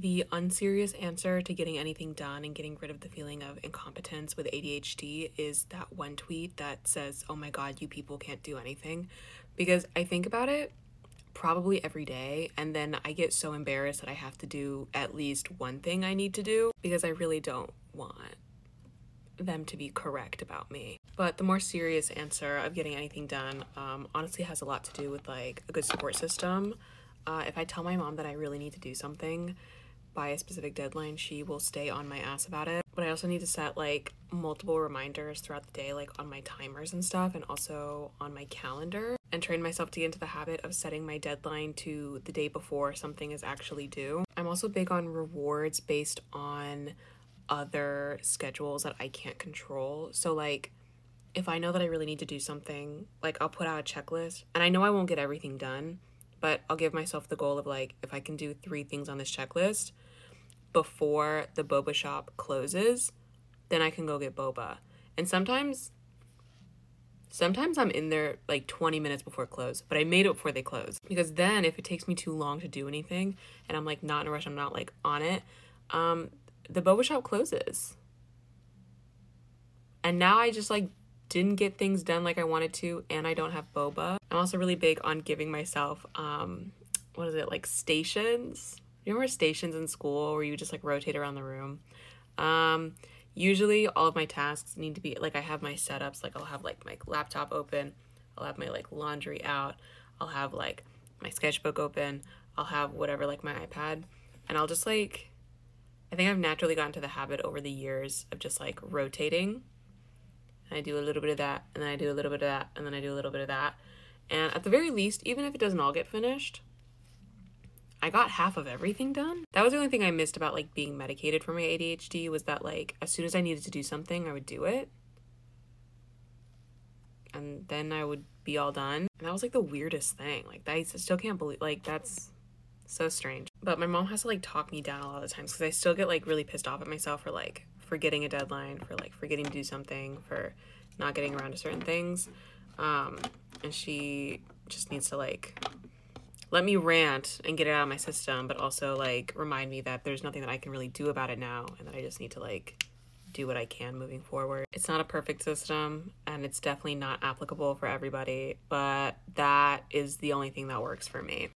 The unserious answer to getting anything done and getting rid of the feeling of incompetence with ADHD is that one tweet that says, "Oh my God, you people can't do anything." Because I think about it probably every day, and then I get so embarrassed that I have to do at least one thing I need to do because I really don't want them to be correct about me. But the more serious answer of getting anything done honestly has a lot to do with like a good support system. If I tell my mom that I really need to do something by a specific deadline, she will stay on my ass about it. But I also need to set like multiple reminders throughout the day, like on my timers and stuff, and also on my calendar, and train myself to get into the habit of setting my deadline to the day before something is actually due. I'm also big on rewards based on other schedules that I can't control. So like if I know that I really need to do something, like I'll put out a checklist, and I know I won't get everything done, but I'll give myself the goal of like, if I can do 3 things on this checklist before the boba shop closes, then I can go get boba. And sometimes I'm in there like 20 minutes before close, but I made it before they close. Because then if it takes me too long to do anything and I'm like not in a rush, I'm not like on it, the boba shop closes. And now I just like didn't get things done like I wanted to, and I don't have boba. I'm also really big on giving myself like stations. You remember stations in school where you just like rotate around the room? Usually all of my tasks need to be like, I have my setups, like I'll have like my laptop open, I'll have my like laundry out, I'll have like my sketchbook open, I'll have whatever, like my iPad, and I'll just like, I think I've naturally gotten to the habit over the years of just like rotating. And I do a little bit of that, and then I do a little bit of that, and then I do a little bit of that. And at the very least, even if it doesn't all get finished, I got half of everything done. That was the only thing I missed about like being medicated for my ADHD, was that like as soon as I needed to do something, I would do it. And then I would be all done. And that was like the weirdest thing. Like I still can't believe, like that's so strange. But my mom has to like talk me down a lot of the times, because I still get like really pissed off at myself for like forgetting a deadline, for like forgetting to do something, for not getting around to certain things. And she just needs to like let me rant and get it out of my system, but also like remind me that there's nothing that I can really do about it now, and that I just need to like do what I can moving forward. It's not a perfect system, and it's definitely not applicable for everybody, but that is the only thing that works for me.